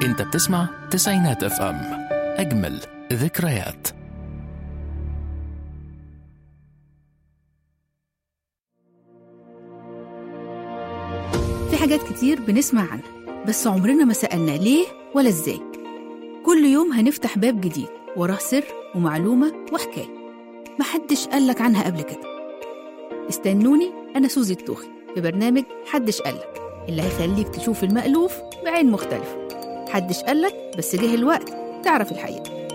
انت بتسمع تسعينات اف ام، اجمل ذكريات. في حاجات كتير بنسمع عنها بس عمرنا ما سألنا ليه ولا ازاي. كل يوم هنفتح باب جديد وراه سر ومعلومة وحكاية محدش قالك عنها قبل كده. استنوني، أنا سوزي التوخي في برنامج حدش قالك، اللي هيخليك تشوف المألوف بعين مختلفة. حدش قالك بس جه الوقت تعرف الحقيقة.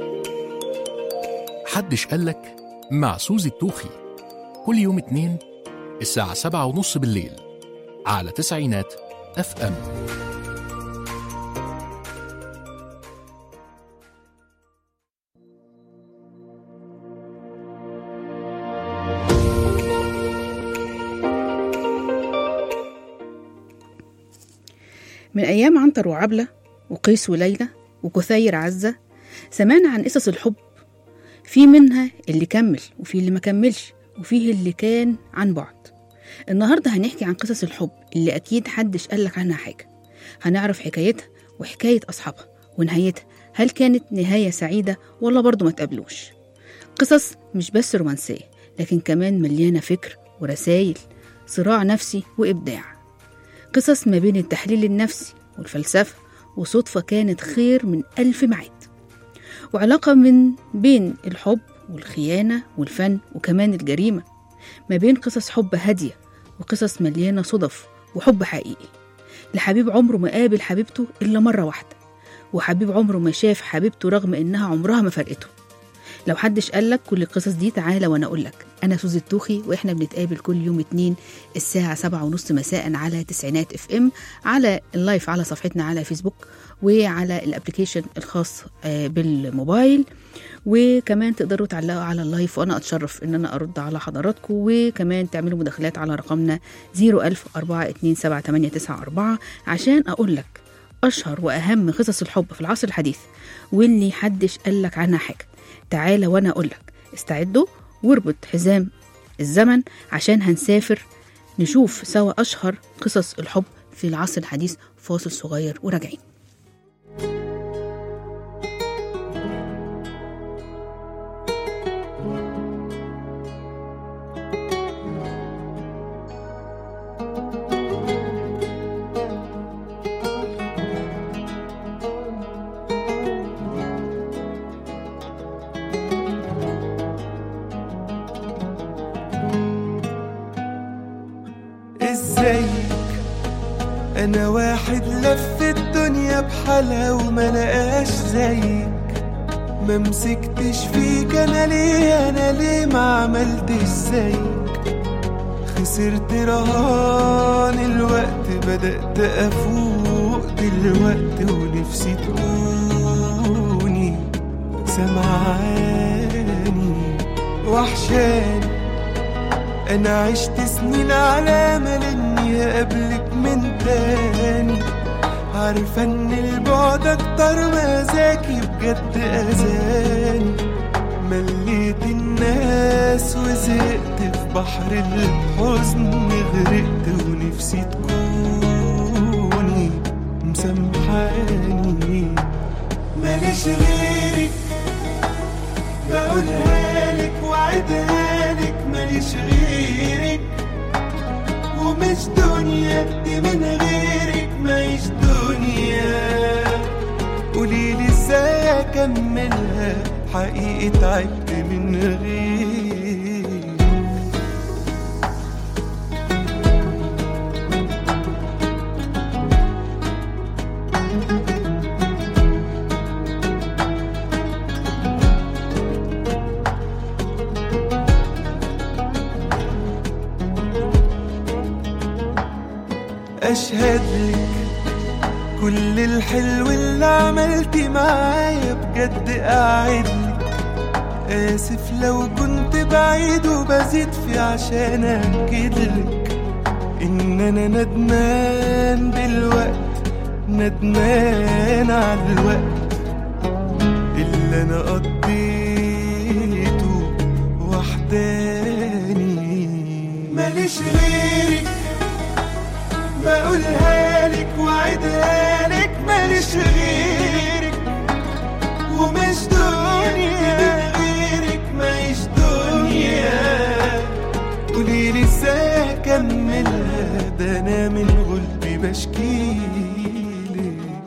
حدش قالك مع سوزي التوخي، كل يوم اثنين الساعة 7:30 بالليل على تسعينات اف ام. من أيام عنتر وعبلة وقيس وليلى وكثير عزة سمعنا عن قصص الحب، في منها اللي كمل وفي اللي ما كملش وفيه اللي كان عن بعد. النهاردة هنحكي عن قصص الحب اللي أكيد حدش قالك عنها حاجة. هنعرف حكايتها وحكاية أصحابها ونهايتها، هل كانت نهاية سعيدة ولا برضو ما تقابلوش. قصص مش بس رومانسية لكن كمان مليانة فكر ورسائل، صراع نفسي وإبداع. قصص ما بين التحليل النفسي والفلسفة، وصدفة كانت خير من 1000 معاد، وعلاقة من بين الحب والخيانة والفن وكمان الجريمة، ما بين قصص حب هادية وقصص مليانة صدف وحب حقيقي. لحبيب عمره ما قابل حبيبته إلا مرة واحدة، وحبيب عمره ما شاف حبيبته رغم إنها عمرها ما فرقته. لو حدش قالك كل القصص دي تعالى وأنا أقولك. أنا سوزي التوخي، وإحنا بنتقابل كل يوم اثنين الساعة 7:30 مساء على تسعينات اف ام، على اللايف على صفحتنا على فيسبوك وعلى الابليكيشن الخاص بالموبايل. وكمان تقدروا تعلقوا على اللايف وأنا أتشرف إن أنا أرد على حضراتكم، وكمان تعملوا مداخلات على رقمنا 010427894 عشان أقولك أشهر وأهم قصص الحب في العصر الحديث واللي حدش قالك عنها حاجة. تعالى وانا اقولك. استعدوا واربط حزام الزمن عشان هنسافر نشوف سوا اشهر قصص الحب في العصر الحديث. فاصل صغير وراجعين. أنا واحد لف الدنيا بحالها وما لقاش زيك، ما مسكتش فيك أنا ليه ما عملتش زيك. خسرت رهان الوقت، بدأت أفوق دلوقتي ونفسي تكوني سمعاني وحشاني. أنا عشت سنين على أمل إني أقابلك من تاني، عارفة إن البعد أكتر ما ذاكي بجد أذاني. مليت الناس وزهقت في بحر الحزن، غرقت ونفسي تكوني مسامحاني. ماليش غيرك بقولها لك وعدها لك، ماليش غيرك ومش دنيا دي من غيرك مايش دنيا. قوليلي ازاي اكملها، حقيقي تعبت من غيرك. أشهد لك كل الحلو اللي عملتي معايا، بجد أعدلك. آسف لو كنت بعيد وبزيد في عشان أكدلك إن أنا ندمان دلوقتي، ندمان على الوقت اللي أنا قضيته وحداني. ماليش غيرك بقولها لك وعدها لك، ماليش ماليش غيرك ومش دنيا غيرك، ماليش دنيا. قوليلي ازاي اكملها، ده انا من غلبي بشكيلك.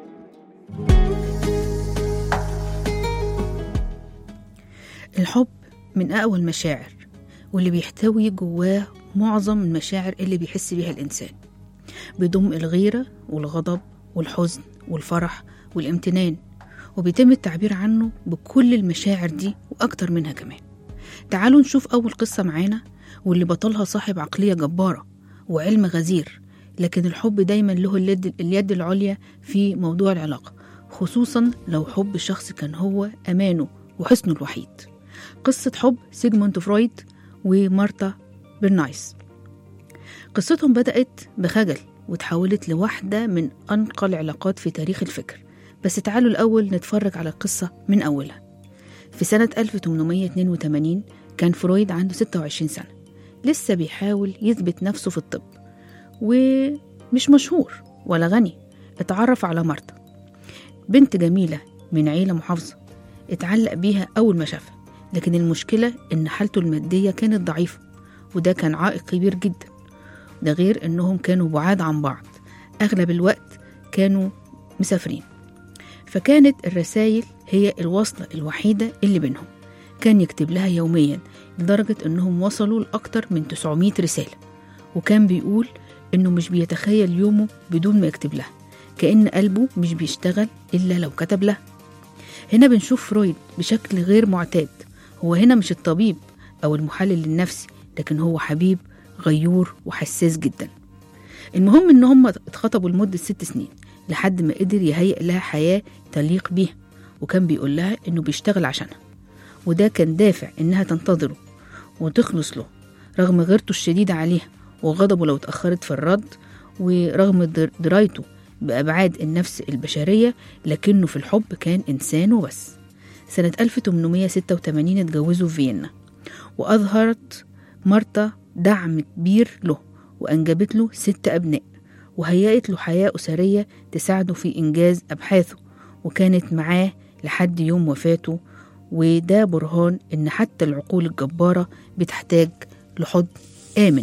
الحب من أقوى المشاعر، واللي بيحتوي جواه معظم المشاعر اللي بيحس بيها الإنسان. بيضم الغيرة والغضب والحزن والفرح والامتنان، وبيتم التعبير عنه بكل المشاعر دي وأكتر منها كمان. تعالوا نشوف أول قصة معانا، واللي بطلها صاحب عقلية جبارة وعلم غزير، لكن الحب دايما له اليد العليا في موضوع العلاقة، خصوصا لو حب الشخص كان هو أمانه وحسنه الوحيد. قصة حب سيغموند فرويد ومارتا برنايس. قصتهم بدأت بخجل وتحولت لواحدة من أنقى العلاقات في تاريخ الفكر. بس تعالوا الأول نتفرج على القصة من أولها. في سنة 1882 كان فرويد عنده 26 سنة، لسه بيحاول يثبت نفسه في الطب، ومش مشهور ولا غني. اتعرف على مارتا، بنت جميلة من عيلة محافظة، اتعلق بيها أول ما شافها. لكن المشكلة إن حالته المادية كانت ضعيفة، وده كان عائق كبير جدا. ده غير إنهم كانوا بعاد عن بعض، أغلب الوقت كانوا مسافرين، فكانت الرسائل هي الوصلة الوحيدة اللي بينهم. كان يكتب لها يوميا لدرجة إنهم وصلوا لأكتر من 900 رسالة، وكان بيقول إنه مش بيتخيل يومه بدون ما يكتب لها، كأن قلبه مش بيشتغل إلا لو كتب لها. هنا بنشوف فرويد بشكل غير معتاد. هو هنا مش الطبيب أو المحلل النفسي، لكن هو حبيب غيور وحساس جدا. المهم إن هم اتخطبوا لمدة 6 سنين لحد ما قدر يهيئ لها حياة تليق بيها، وكان بيقول لها إنه بيشتغل عشانها، وده كان دافع إنها تنتظره وتخلص له رغم غيرته الشديدة عليها وغضبه لو اتأخرت في الرد، ورغم درايته بأبعاد النفس البشرية، لكنه في الحب كان إنسان وبس. سنة 1886 اتجوزوا في فيينا، وأظهرت مارتا دعم كبير له، وأنجبت له 6 أبناء، وهيأت له حياة أسرية تساعده في إنجاز أبحاثه، وكانت معاه لحد يوم وفاته. وده برهان إن حتى العقول الجبارة بتحتاج لحضن آمن.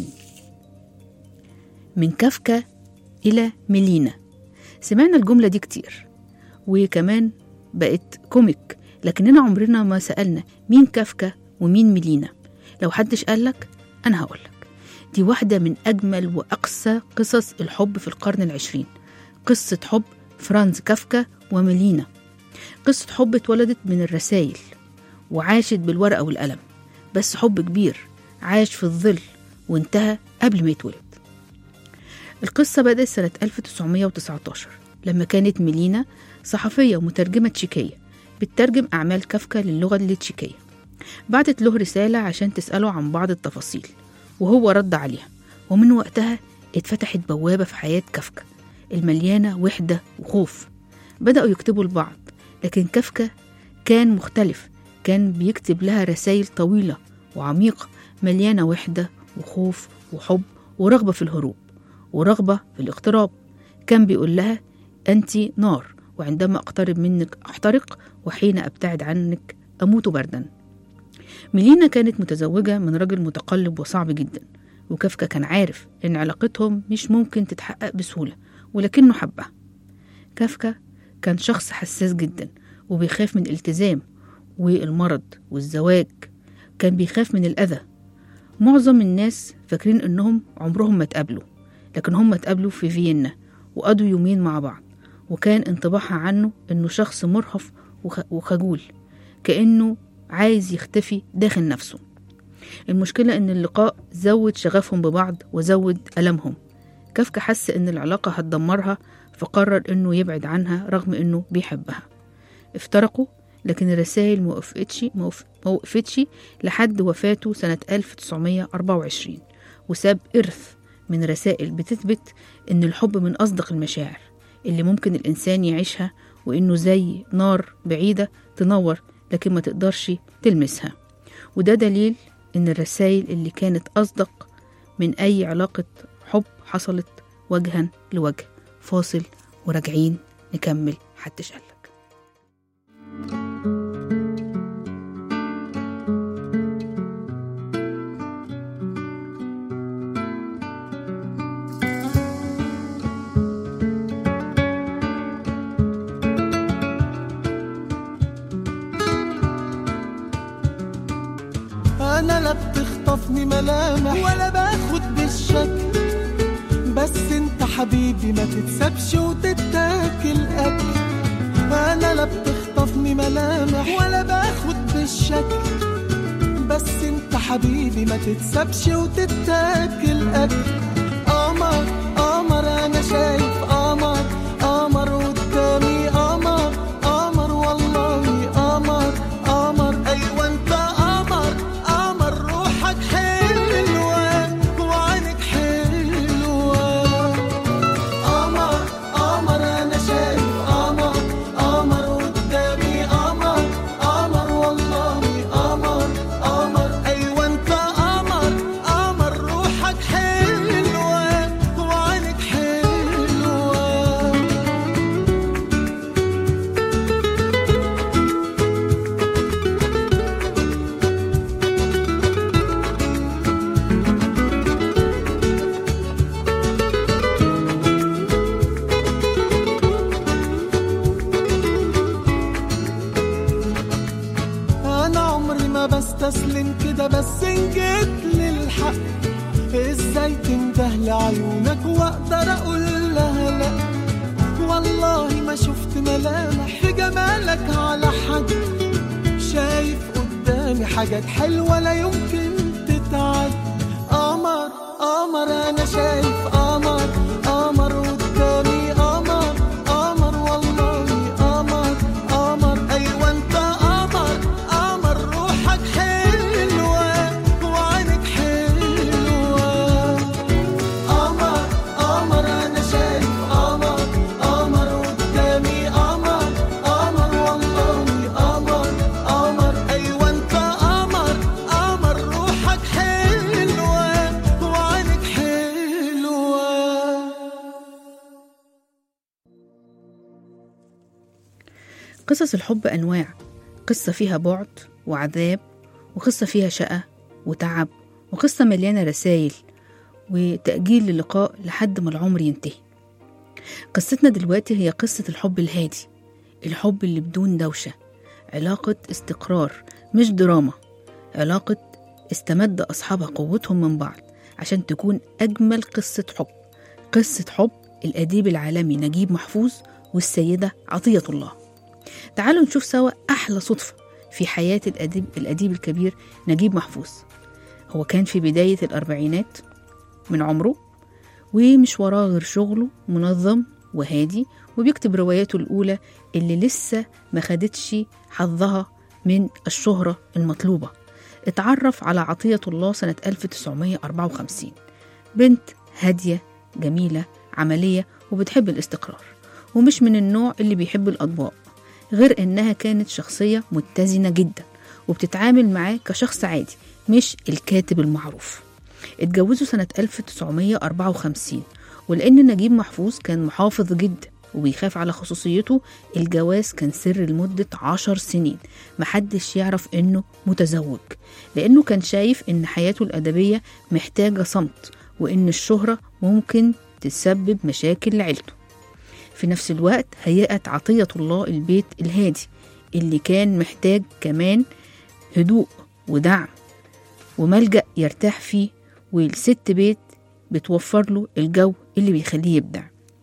من كافكا إلى ميلينا، سمعنا الجملة دي كتير وكمان بقت كوميك، لكننا عمرنا ما سألنا مين كافكا ومين ميلينا. لو حدش قالك أنا هقولك، دي واحدة من أجمل وأقسى قصص الحب في القرن ال20، قصة حب فرانز كافكا وميلينا. قصة حب اتولدت من الرسائل وعاشت بالورقة والقلم، بس حب كبير عاش في الظل وانتهى قبل ما يتولد. القصة بدأت سنة 1919 لما كانت ميلينا صحفية ومترجمة تشيكية بتترجم أعمال كافكا للغة التشيكية. بعتت له رسالة عشان تسأله عن بعض التفاصيل، وهو رد عليها، ومن وقتها اتفتحت بوابة في حياة كافكا المليانة وحدة وخوف. بدأوا يكتبوا لبعض، لكن كافكا كان مختلف، كان بيكتب لها رسائل طويلة وعميقة مليانة وحدة وخوف وحب ورغبة في الهروب ورغبة في الاقتراب. كان بيقول لها أنت نار، وعندما أقترب منك أحترق، وحين أبتعد عنك أموت بردا. ميلينا كانت متزوجة من رجل متقلب وصعب جدا، وكافكا كان عارف إن علاقتهم مش ممكن تتحقق بسهولة، ولكنه حبها. كافكا كان شخص حساس جدا وبيخاف من الالتزام والمرض والزواج، كان بيخاف من الأذى. معظم الناس فاكرين إنهم عمرهم ما تقابلوا، لكن هم اتقابلوا في فيينا وقضوا يومين مع بعض، وكان انطباعها عنه إنه شخص مرهف وخجول، كأنه عايز يختفي داخل نفسه. المشكلة إن اللقاء زود شغفهم ببعض وزود ألمهم. كافكا حس إن العلاقة هتدمرها، فقرر إنه يبعد عنها رغم إنه بيحبها. افترقوا، لكن الرسائل ما وقفتش لحد وفاته سنة 1924، وساب إرث من رسائل بتثبت إن الحب من أصدق المشاعر اللي ممكن الإنسان يعيشها، وإنه زي نار بعيدة تنور لكن ما تقدرش تلمسها. وده دليل إن الرسائل اللي كانت أصدق من أي علاقة حب حصلت وجها لوجه. فاصل وراجعين نكمل حدش قالك. أنا لا بتخطفني ملامح ولا باخد بالشكل، بس انت حبيبي ما تتسابش وتتاكل أكل. أنا لا بتخطفني ملامح ولا باخد بالشكل، بس انت حبيبي ما تتسابش وتتاكل أكل. قمر قمر أنا شايف قمر قمر قدامي، قمر قمر والله قمر قمر. أيوة انت قمر قمر، روحك حلوة وعينك حلوة. قمر قمر أنا شايف قمر قمر قدامي، قمر قمر والله قمر قمر. أيوة انت قمر قمر، روحك حلوة وعينك حلوة. أنا عمري ما بستسلم كده، بس إن جيت للحق إزاي تنده لعيونك وأقدر أقول لها لأ. والله ما شفت ملامح في جمالك على حد، شايف قدامي حاجات حلوة لا يمكن تتعد. قمر قمر أنا شايف قمر قمر قدامي، قمر قمر والله قمر قمر. أيوة انت قمر قمر، روحك حلوة وعينك حلوة. قمر قمر أنا شايف قمر قمر قدامي، قمر قمر والله قمر قمر. أيوة انت قمر قمر، روحك حلوة وعينك حلوة. قصص الحب أنواع، قصة فيها بعد وعذاب، وقصة فيها شقة وتعب، وقصة مليانة رسائل وتأجيل للقاء لحد ما العمر ينتهي. قصتنا دلوقتي هي قصة الحب الهادي، الحب اللي بدون دوشة، علاقة استقرار مش دراما، علاقة استمد أصحابها قوتهم من بعض عشان تكون أجمل قصة حب. قصة حب الأديب العالمي نجيب محفوظ والسيدة عطية الله. تعالوا نشوف سوا أحلى صدفة في حياة الأديب الكبير نجيب محفوظ. هو كان في بداية الأربعينات من عمره، ومش وراه غير شغله منظم وهادي، وبيكتب رواياته الأولى اللي لسه ما خدتش حظها من الشهرة المطلوبة. اتعرف على عطية الله سنة 1954، بنت هادية جميلة عملية وبتحب الاستقرار، ومش من النوع اللي بيحب الأضواء، غير إنها كانت شخصية متزنة جدا وبتتعامل معاه كشخص عادي مش الكاتب المعروف. اتجوزوا سنة 1954، ولأن نجيب محفوظ كان محافظ جدا وبيخاف على خصوصيته، الجواز كان سر لمدة 10 سنين محدش يعرف إنه متزوج، لأنه كان شايف إن حياته الأدبية محتاجة صمت، وإن الشهرة ممكن تسبب مشاكل لعيلته. في نفس الوقت هيئت عطية الله البيت الهادي اللي كان محتاج كمان هدوء ودعم وملجأ يرتاح فيه، والست بيت بتوفر له الجو اللي بيخليه يبدع.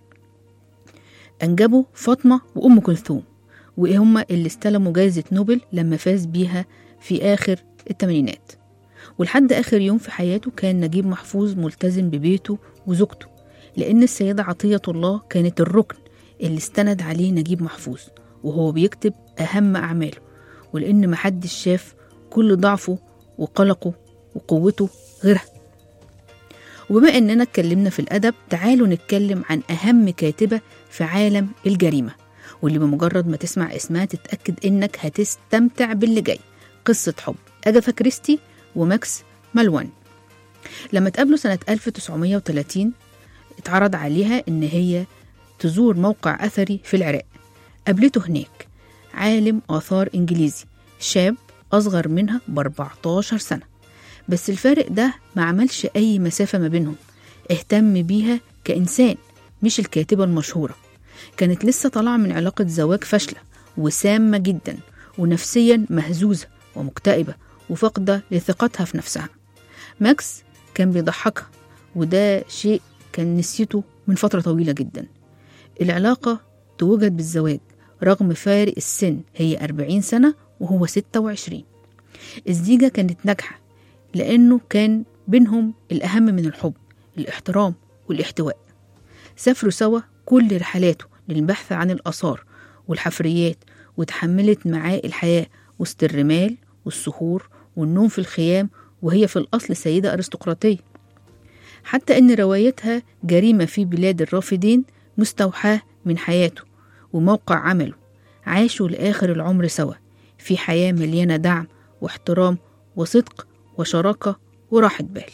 أنجبوا فاطمة وأم كلثوم، وهما اللي استلموا جائزة نوبل لما فاز بيها في آخر الثمانينات. ولحد آخر يوم في حياته كان نجيب محفوظ ملتزم ببيته وزوجته، لأن السيدة عطية الله كانت الركن اللي استند عليه نجيب محفوظ وهو بيكتب أهم أعماله، ولأن محدش شاف كل ضعفه وقلقه وقوته غيرها. وبما أننا اتكلمنا في الأدب، تعالوا نتكلم عن أهم كاتبة في عالم الجريمة، واللي بمجرد ما تسمع اسمها تتأكد إنك هتستمتع باللي جاي. قصة حب أجاثا كريستي وماكس مالوان. لما تقابلوا سنة 1930 اتعرض عليها إن هي تزور موقع أثري في العراق. قابلته هناك عالم آثار إنجليزي شاب أصغر منها ب14 سنة، بس الفارق ده ما عملش أي مسافة ما بينهم، اهتم بيها كإنسان مش الكاتبة المشهورة. كانت لسه طالعة من علاقة زواج فاشلة وسامة جدا، ونفسيا مهزوزة ومكتئبة وفقدة لثقتها في نفسها. ماكس كان بيضحكها، وده شيء كان نسيته من فترة طويلة جدا. العلاقة توجد بالزواج رغم فارق السن، هي 40 سنة وهو 26. الزيجة كانت ناجحة لأنه كان بينهم الأهم من الحب، الاحترام والاحتواء. سافروا سوا كل رحلاته للبحث عن الآثار والحفريات، وتحملت معاه الحياة وسط الرمال والصخور والنوم في الخيام، وهي في الأصل سيدة أرستقراطية. حتى أن روايتها جريمة في بلاد الرافدين مستوحاة من حياته وموقع عمله. عاشوا لآخر العمر سوا في حياة مليانة دعم واحترام وصدق وشراكة وراحة بال.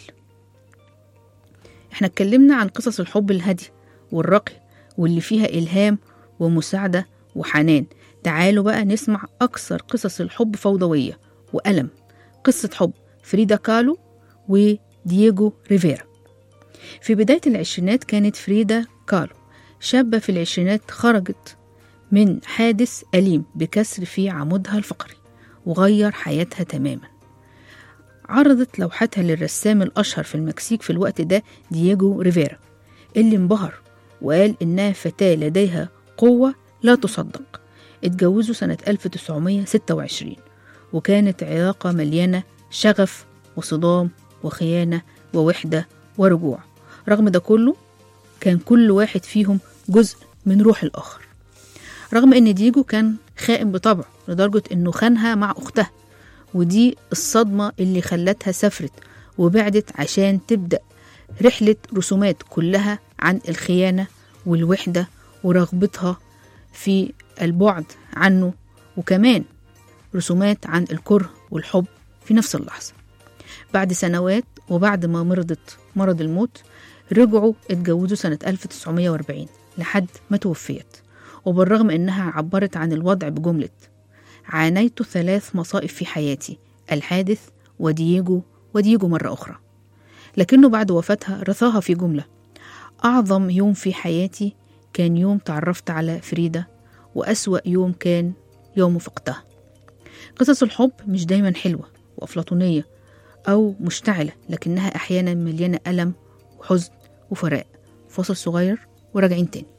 احنا اتكلمنا عن قصص الحب الهادية والراقية واللي فيها إلهام ومساعدة وحنان. تعالوا بقى نسمع أكثر قصص الحب فوضوية وألم. قصة حب فريدا كالو ودييغو ريفيرا. في بداية العشرينات كانت فريدا كالو شابة في العشرينات، خرجت من حادث أليم بكسر في عمودها الفقري وغير حياتها تماما. عرضت لوحتها للرسام الأشهر في المكسيك في الوقت ده دييغو ريفيرا، اللي انبهر وقال إنها فتاة لديها قوة لا تصدق. اتجوزوا سنة 1926، وكانت علاقة مليانة شغف وصدام وخيانة ووحدة ورجوع. رغم ده كله كان كل واحد فيهم جزء من روح الآخر. رغم ان دييغو كان خائن بطبعه لدرجة انه خانها مع اختها، ودي الصدمة اللي خلتها سافرت وبعدت عشان تبدأ رحلة رسومات كلها عن الخيانة والوحدة ورغبتها في البعد عنه، وكمان رسومات عن الكره والحب في نفس اللحظة. بعد سنوات وبعد ما مرضت مرض الموت، رجعوا اتجوزوا سنة 1940 لحد ما توفيت. وبالرغم انها عبرت عن الوضع بجملة: عانيت 3 مصائب في حياتي، الحادث ودييغو مرة أخرى، لكنه بعد وفاتها رثاها في جملة: أعظم يوم في حياتي كان يوم تعرفت على فريدة، وأسوأ يوم كان يوم فقدها. قصص الحب مش دايما حلوة وأفلاطونية أو مشتعلة، لكنها أحيانا مليانة ألم وحزن وفراق. فاصل صغير وراجعين تاني.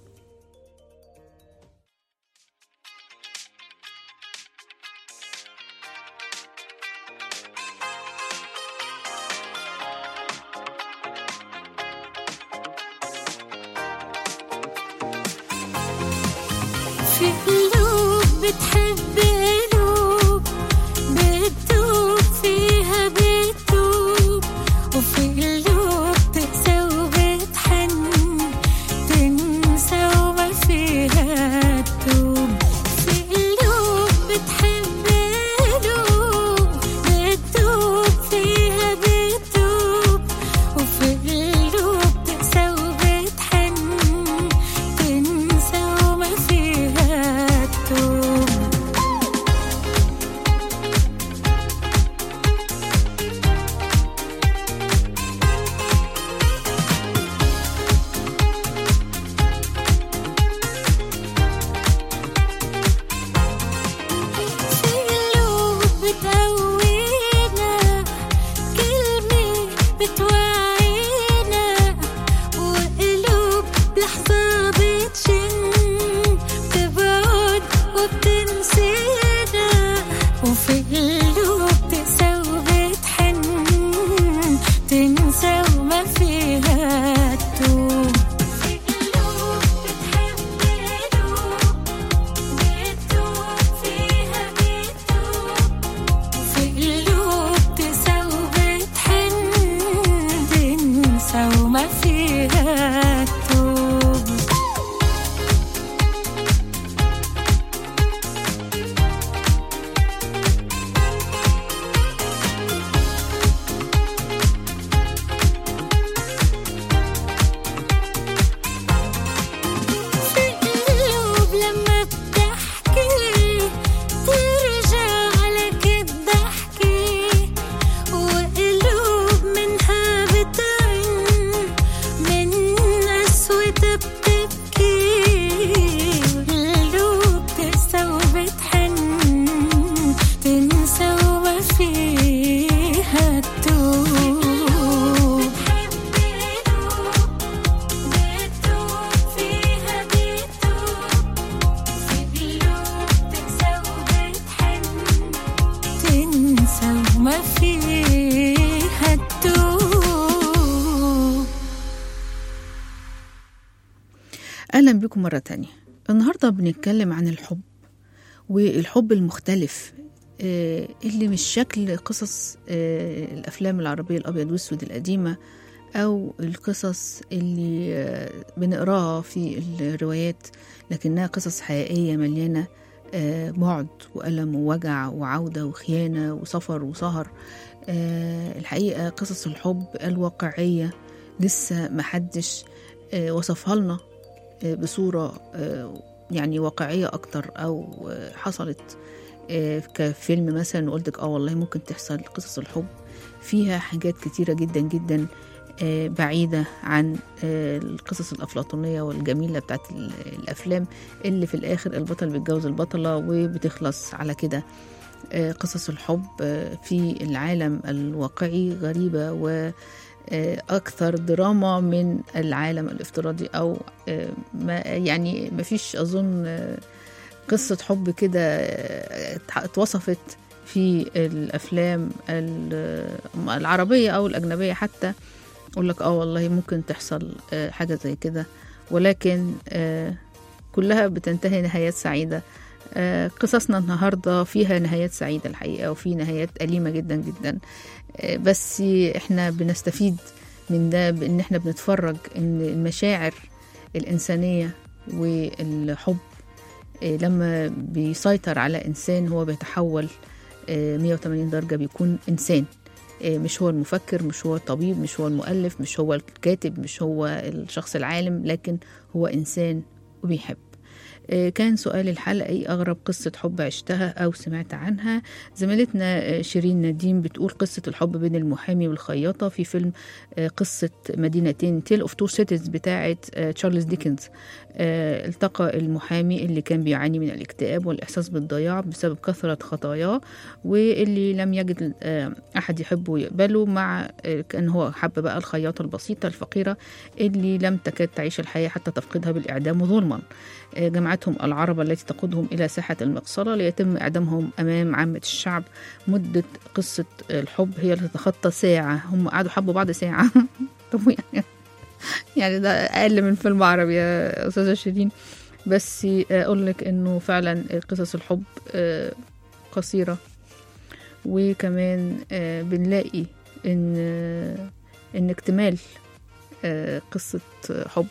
في قلوب بتحب قلوب بتدوب فيها بتدوب، وفي قلوب تقسى وبتحن تنسى وما فيها تدوب. في قلوب بتحب قلوب بتدوب فيها بتدوب، وفي قلوب تقسى وبتحن تنسى وما فيها تدوب. في قلوب بتقوينا، كلمة بتوعينا، وقلوب لحظة بتشن تبعد وبتنسينا، وفي قلوب تقسى وبتحن تنسى وما فيها تدوب. في قلوب بتحب قلوب بتدوب فيها بتدوب، وفي قلوب تقسى وبتحن تنسى وما فيها تدوب. أهلا بكم مرة تانية. النهاردة بنتكلم عن الحب، والحب المختلف اللي مش شكل قصص الأفلام العربية الأبيض والأسود القديمة أو القصص اللي بنقراها في الروايات، لكنها قصص حقيقية مليانة بعد وألم ووجع وعودة وخيانة وسفر وسهر. الحقيقة قصص الحب الواقعية لسه محدش وصفها لنا بصورة يعني واقعية أكتر، أو حصلت كفيلم مثلا وقلتك والله ممكن تحصل. قصص الحب فيها حاجات كتيرة جدا جدا بعيدة عن القصص الأفلاطونية والجميلة بتاعت الأفلام اللي في الآخر البطل بيتجوز البطلة وبتخلص على كده. قصص الحب في العالم الواقعي غريبة وأكثر دراما من العالم الافتراضي، أو يعني ما فيش أظن قصة حب كده اتوصفت في الأفلام العربية أو الأجنبية حتى أقول لك والله ممكن تحصل حاجة زي كده، ولكن كلها بتنتهي نهايات سعيدة. قصصنا النهاردة فيها نهايات سعيدة الحقيقة، وفي نهايات أليمة جدا جدا، بس احنا بنستفيد من ده بأن احنا بنتفرج ان المشاعر الإنسانية والحب لما بيسيطر على إنسان هو بيتحول 180 درجة، بيكون إنسان، مش هو المفكر، مش هو الطبيب، مش هو المؤلف، مش هو الكاتب، مش هو الشخص العالم، لكن هو إنسان وبيحب. كان سؤال الحلقة ايه أغرب قصة حب عشتها أو سمعت عنها؟ زميلتنا شيرين نديم بتقول قصة الحب بين المحامي والخياطة في فيلم قصة مدينتين Tale of Two Cities بتاعة تشارلز ديكنز. التقى المحامي اللي كان بيعاني من الاكتئاب والإحساس بالضياع بسبب كثرة خطاياه، واللي لم يجد أحد يحبه ويقبله، مع كان هو حب بقى الخياطة البسيطة الفقيرة اللي لم تكاد تعيش الحياة حتى تفقدها بالإعدام ظلما. جمعتهم العربة التي تقودهم إلى ساحة المقصلة ليتم إعدامهم أمام عامة الشعب. مدة قصة الحب هي اللي تتخطى ساعة، هم قعدوا حبوا بعض ساعة. طب يعني ده أقل من فيلم عربي يا أستاذة شيرين، بس أقول لك إنه فعلا قصص الحب قصيرة، وكمان بنلاقي إن اكتمال قصة حب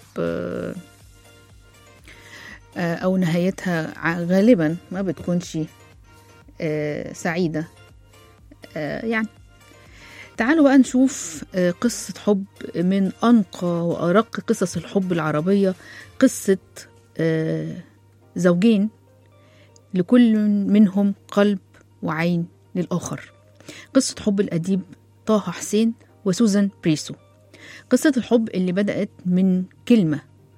أو نهايتها غالبا ما بتكونش سعيدة. يعني تعالوا بقى نشوف قصة حب من أنقى وأرق قصص الحب العربية، قصة زوجين لكل منهم قلب وعين للآخر. قصة حب الأديب طه حسين وسوزان بريسو. قصة الحب اللي بدأت من كلمة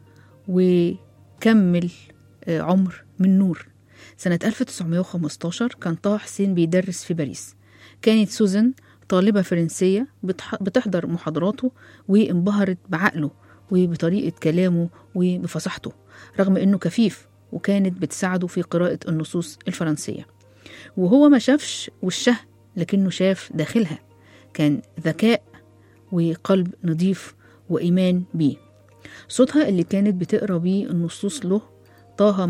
وكمل عمر من نور. سنة 1915 كان طه حسين بيدرس في باريس. كانت سوزان طالبة فرنسية بتحضر محاضراته، وانبهرت بعقله وبطريقة كلامه وبفصاحته رغم أنه كفيف، وكانت بتساعده في قراءة النصوص الفرنسية. وهو ما شافش وشها لكنه شاف داخلها، كان ذكاء وقلب نظيف وإيمان بيه. صوتها اللي كانت بتقرأ بيه النصوص له لطه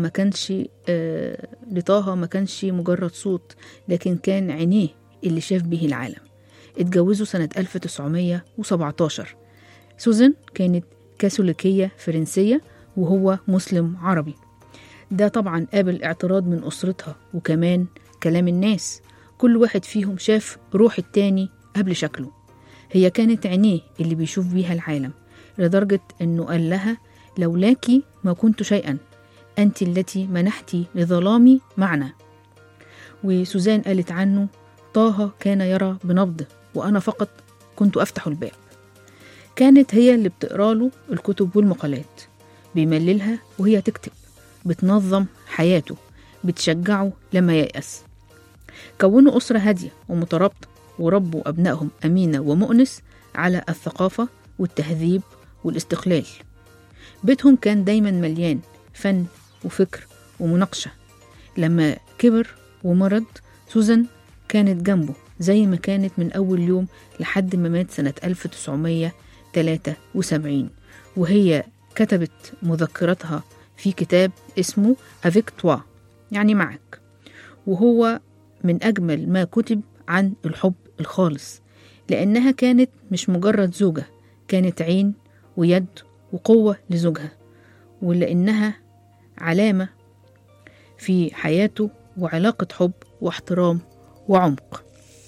ما كانش مجرد صوت، لكن كان عينيه اللي شاف به العالم. اتجوزوا سنة 1917. سوزان كانت كاثوليكية فرنسية وهو مسلم عربي. ده طبعا قابل اعتراض من أسرتها وكمان كلام الناس. كل واحد فيهم شاف روح التاني قبل شكله. هي كانت عينيه اللي بيشوف بيها العالم، لدرجة أنه قال لها لولاكي ما كنت شيئا، أنت التي منحتي لظلامي معنى. وسوزان قالت عنه طه كان يرى بنبضه وأنا فقط كنت أفتح الباب. كانت هي اللي بتقرأ له الكتب والمقالات، بيمللها وهي تكتب، بتنظم حياته، بتشجعه لما ييأس. كونوا أسرة هادية ومترابطة، وربوا أبنائهم أمينة ومؤنس على الثقافة والتهذيب والاستقلال. بيتهم كان دايما مليان فن وفكر ومناقشة. لما كبر ومرض سوزان كانت جنبه زي ما كانت من أول يوم لحد ما مات سنة 1973، وهي كتبت مذكراتها في كتاب اسمه Avec toi، يعني معك، وهو من أجمل ما كتب عن الحب الخالص، لأنها كانت مش مجرد زوجة، كانت عين ويد وقوة لزوجها، ولأنها علامة في حياته وعلاقة حب واحترام وعمق.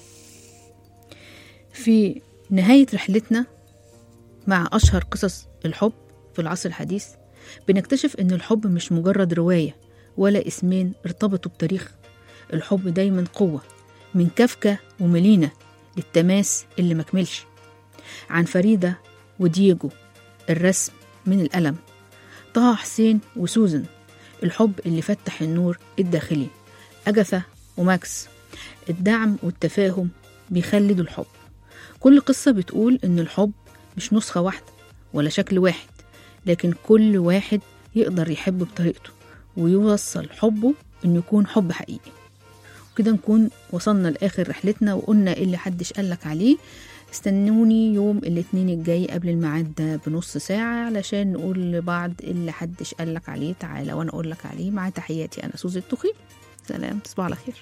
في نهاية رحلتنا مع أشهر قصص الحب في العصر الحديث بنكتشف إن الحب مش مجرد رواية ولا اسمين ارتبطوا بتاريخ. الحب دايما قوة، من كافكا وميلينا للتماس اللي مكملش، عن فريدة ودييجو الرسم من الألم، طه حسين وسوزن الحب اللي فتح النور الداخلي، أجاثا وماكس الدعم والتفاهم بيخلدوا الحب. كل قصة بتقول إن الحب مش نسخة واحدة ولا شكل واحد، لكن كل واحد يقدر يحب بطريقته ويوصل حبه إنه يكون حب حقيقي. وكده نكون وصلنا لآخر رحلتنا وقلنا اللي حدش قالك عليه. استنوني يوم الاثنين الجاي قبل الميعاد ده بنص ساعة علشان نقول لبعض اللي حدش قالك عليه تعالى وانا اقولك عليه. مع تحياتي انا سوزي التوخي، سلام، تصبحوا على خير.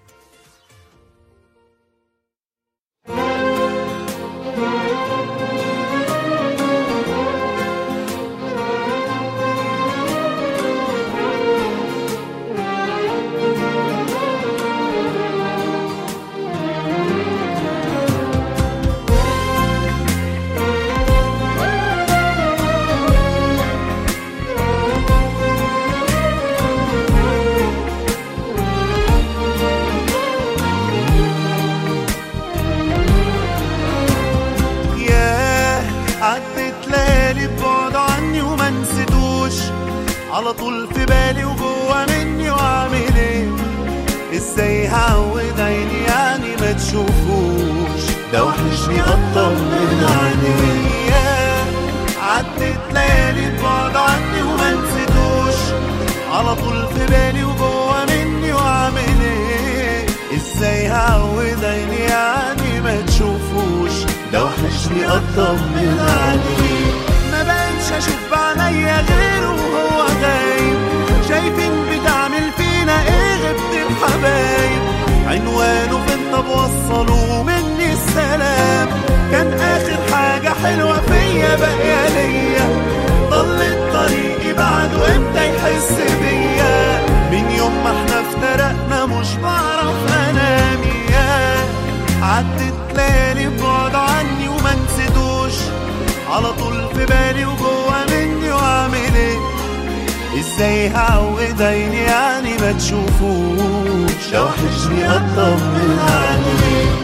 على طول في بالي وجوه مني وعامل ايه، ازاي هعود عيني يعني ما تشوفوش، ده وحشني اطمن عليه. عدت ليالي بعد عني وما نسيتوش، على طول في بالي وجوه مني وعامل ايه، ازاي هعود عيني يعني ما تشوفوش، ده وحشني اطمن عليه. ما بقتش اشوف بعينيا غيره وهو غايب، شايفين بتعمل فينا ايه غبت الحبايب، عنوانه فين طب وصلوا مني السلام، كان اخر حاجة حلوة فيا باقية ليا، ضلت طريقي بعد وامتى يحس بيا، من يوم ما احنا افترقنا مش بعرف انام. عدت ليالي بعد عني وما نسيتوش، على طول في بالي وجوه مني وعامل ايه، ازاي هعود عيني يعني ما تشوفوش، لو وحشني اطمن عليه.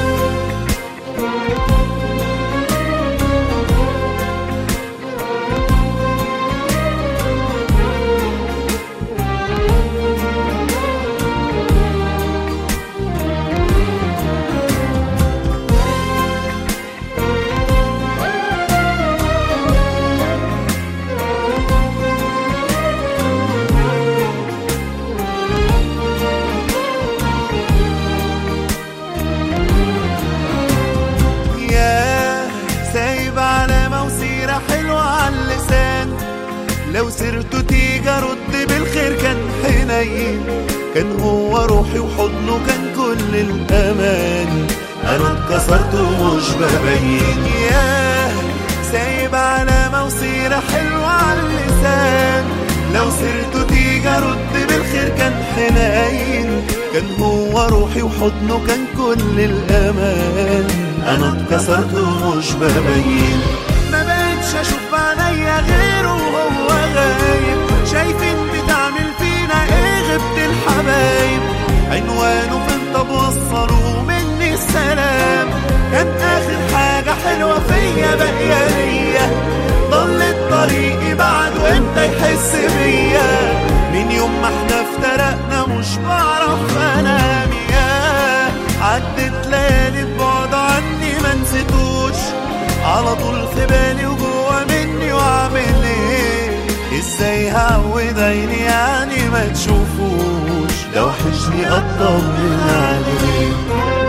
لو سرته تيجي رد بالخير كان حنين، كان هو روحي وحضنه كان كل الأمان، أنا اتكسرت ومش ببين. ياه سايب علامة وسيرة حلوة على اللسان، لو سرته تيجي رد بالخير كان حنين، كان هو روحي وحضنه كان كل الأمان، أنا اتكسرت ومش ببين. ما بقتش اشوف بعينيا غيره وهو غايب، شايفين بتعمل فينا ايه غبت الحبايب، عنوانه فين طب وصلوا مني السلام، كان اخر حاجة حلوة فيا باقية ليا، ضلت طريقي بعد وامتى يحس بيا، من يوم ما احنا افترقنا مش بعرف انام. عدت ليالي ببعد عني ما نسيتوش، على طول في بالي وجوه مني وعامل ايه، ازاي هعود عيني يعني ما تشوفوش، لو وحشني اطمن عليه.